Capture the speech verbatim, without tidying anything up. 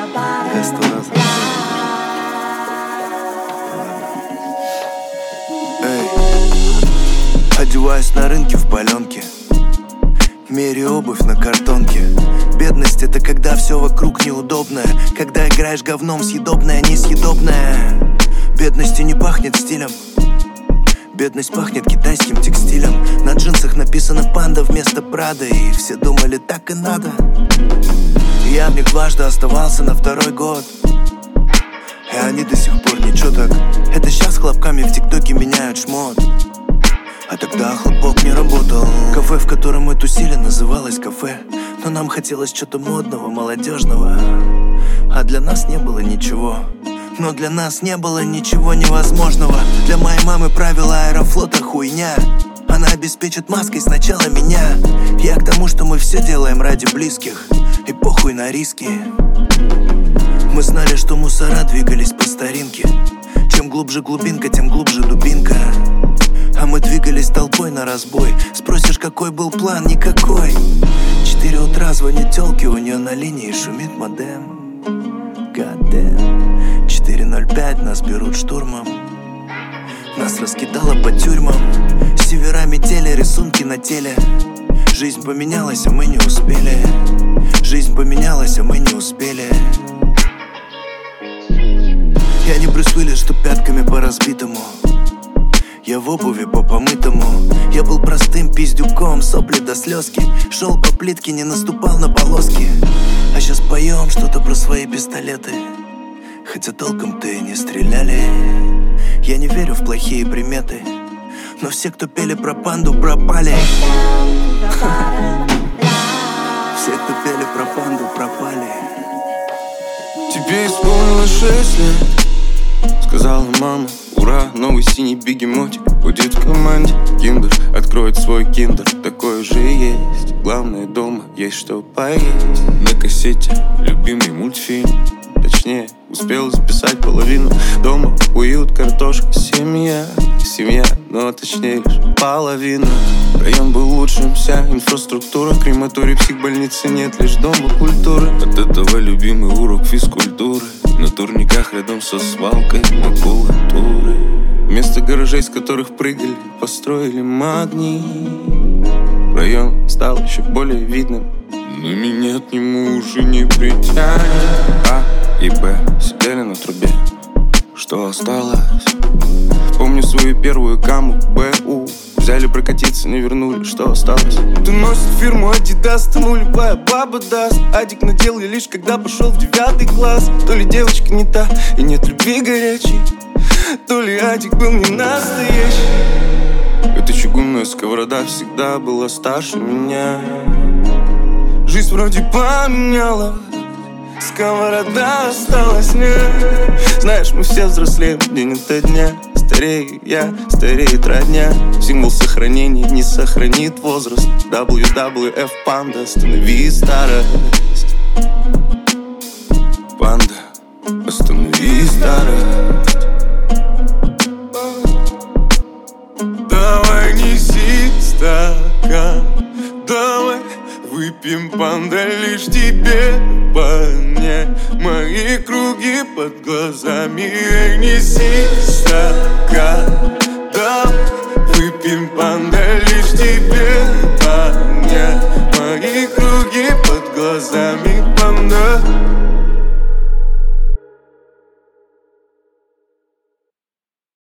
Я сто раз Эй, одеваюсь на рынке в паленке, меряю обувь на картонке. Бедность — это когда все вокруг неудобное, когда играешь говном съедобное, несъедобное. Бедностью не пахнет стилем, бедность пахнет китайским текстилем. На джинсах написано «Панда» вместо «Прада», и все думали, так и надо. И я в них дважды оставался на второй год, и они до сих пор ничего так. Это сейчас хлопками в ТикТоке меняют шмот, а тогда хлопок не работал. Кафе, в котором мы тусили, называлось кафе, но нам хотелось что-то модного, молодежного. А для нас не было ничего. Но для нас не было ничего невозможного. Для моей мамы правила Аэрофлота хуйня. Она обеспечит маской сначала меня. Я к тому, что мы все делаем ради близких, и похуй на риски. Мы знали, что мусора двигались по старинке. Чем глубже глубинка, тем глубже дубинка. А мы двигались толпой на разбой. Спросишь, какой был план? Никакой. Четыре утра звонит тёлке, у нее на линии шумит модем. God damn. четыре ноль пять, нас берут штурмом. Нас раскидало по тюрьмам. Севера метели, рисунки на теле. Жизнь поменялась, а мы не успели. Жизнь поменялась, а мы не успели. Я не Брюс Уиллис, что пятками по разбитому. Я в обуви по помытому. Я был простым пиздюком, сопли до слезки. Шел по плитке, не наступал на полоски. А сейчас поем что-то про свои пистолеты, хотя толком-то и не стреляли. Я не верю в плохие приметы, но все, кто пели про панду, пропали. Все, кто пели про панду, пропали. Тебе исполнилось шесть лет, сказала мама. Ура, новый синий бегемотик будет в команде. Киндер откроет свой киндер, такой же есть. Главное, дома есть что поесть. На кассете любимый мультфильм, точнее, успел записать половину. Дома уют, картошка, семья. Семья, но точнее лишь половина. Район был лучшим, вся инфраструктура. Крематорий, психбольницы нет, лишь дома культуры. От этого любимый урок физкультуры. На турниках рядом со свалкой макулатуры. Вместо гаражей, с которых прыгали, построили магний. Район стал еще более видным, но меня к нему уже не притянет. А и Б сидели на трубе, что осталось. Помню свою первую каму БУ. Взяли прокатиться, не вернули, что осталось. Ты носит фирму Adidas, тому любая баба даст. Адик надел я лишь когда пошел в девятый класс. То ли девочка не та и нет любви горячей, то ли Адик был не настоящий. Эта чугунная сковорода всегда была старше меня. Жизнь вроде поменяла, сковорода осталась нет. Знаешь, мы все взрослеем день ото дня. Старею я, стареет родня. Символ сохранения не сохранит возраст. дабл ю дабл ю эф панда, останови старость. Панда, останови старость. Давай неси стакан, давай выпьем, панда, лишь тебе понять мои круги под глазами. Эй, неси стакан, давай выпьем, панда, лишь тебе понять мои круги под глазами, панда.